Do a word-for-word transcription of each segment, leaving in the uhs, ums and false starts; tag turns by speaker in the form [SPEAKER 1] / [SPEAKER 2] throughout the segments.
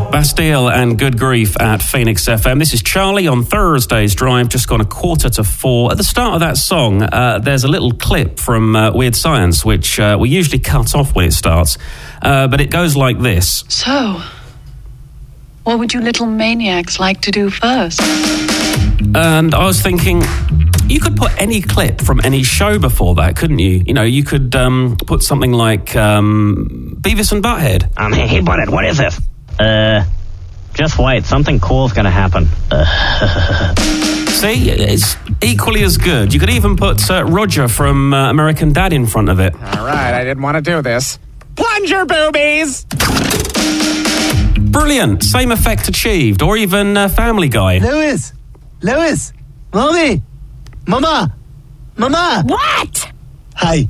[SPEAKER 1] Bastille and Good Grief at Phoenix F M. This is Charlie on Thursday's Drive, just gone a quarter to four. At the start of that song, uh, there's a little clip from uh, Weird Science, which uh, we usually cut off when it starts, uh, but it goes like this.
[SPEAKER 2] So, what would you little maniacs like to do first?
[SPEAKER 1] And I was thinking, you could put any clip from any show before that, couldn't you? You know, you could um, put something like um, Beavis and Butthead.
[SPEAKER 3] Um, hey, hey, Butthead, what is this? Uh, just wait, something cool's gonna happen. Uh.
[SPEAKER 1] See, it's equally as good. You could even put uh, Roger from uh, American Dad in front of it.
[SPEAKER 4] All right, I didn't want to do this. Plunger boobies!
[SPEAKER 1] Brilliant, same effect achieved. Or even uh, Family Guy.
[SPEAKER 5] Lewis! Lewis! Mommy! Mama! Mama!
[SPEAKER 6] What?
[SPEAKER 5] Hi.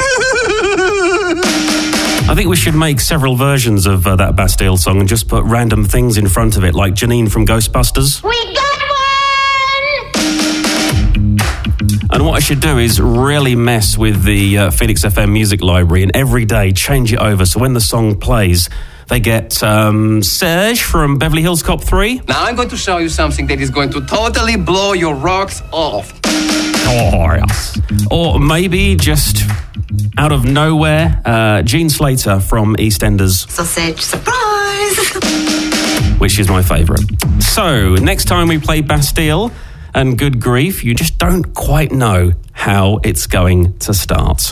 [SPEAKER 1] I think we should make several versions of uh, that Bastille song and just put random things in front of it, like Janine from Ghostbusters.
[SPEAKER 6] We got one!
[SPEAKER 1] And what I should do is really mess with the uh, Phoenix F M music library and every day change it over so when the song plays, they get um, Serge from Beverly Hills Cop three.
[SPEAKER 7] Now I'm going to show you something that is going to totally blow your rocks off.
[SPEAKER 1] Oh, yes. Or maybe just out of nowhere, uh, Gene Slater from EastEnders.
[SPEAKER 8] Sausage surprise!
[SPEAKER 1] Which is my favourite. So, next time we play Bastille and Good Grief, you just don't quite know how it's going to start.